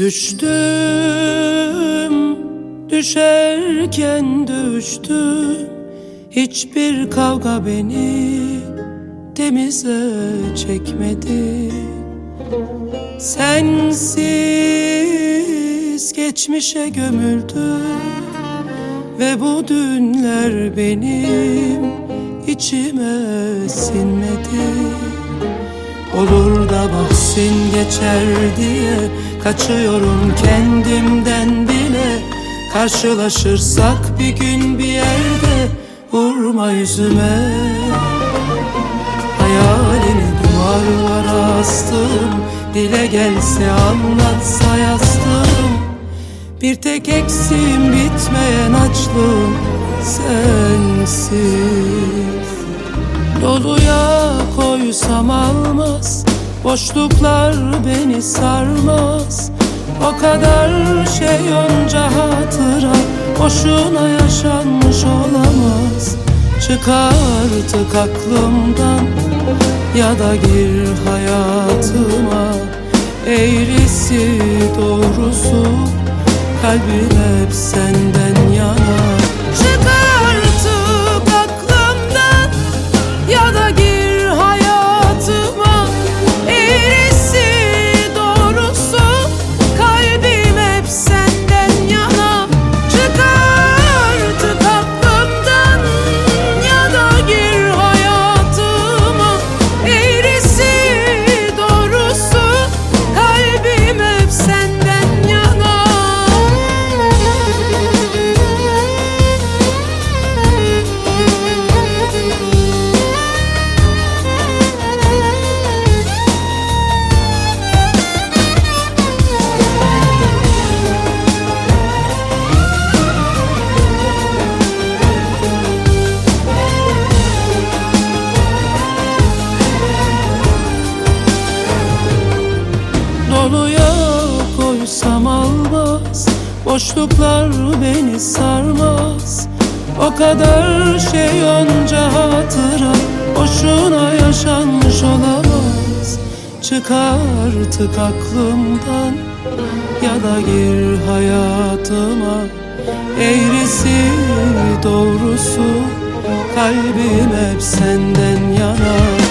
Düştüm, düşerken düştüm. Hiçbir kavga beni temize çekmedi. Sensiz geçmişe gömüldüm ve bu dünler benim içime sinmedi. Olur da bahsin geçer diye kaçıyorum kendimden bile. Karşılaşırsak bir gün bir yerde vurma yüzüme. Hayalini duvarlara astım, dile gelse anlatsa yazdım. Bir tek eksiğim bitmeyen açlığım sensiz. Doluya koysam almaz, boşluklar beni sarmaz. O kadar şey onca hatıra boşuna yaşanmış olamaz. Çık artık aklımdan ya da gir hayatıma. Eğrisi doğrusu kalbim hep senden yana. Çık artık aklımdan ya da gir hayatıma. Eğrisi doğrusu kalbim hep senden yana. Çık artık aklımdan ya da gir hayatıma. Eğrisi doğrusu kalbim hep senden yana. Doluya koysam almaz, boşluklar beni sarmaz. O kadar şey onca hatıra boşuna yaşanmış olamaz. Çık artık aklımdan ya da gir hayatıma. Eğrisi doğrusu kalbim hep senden yana.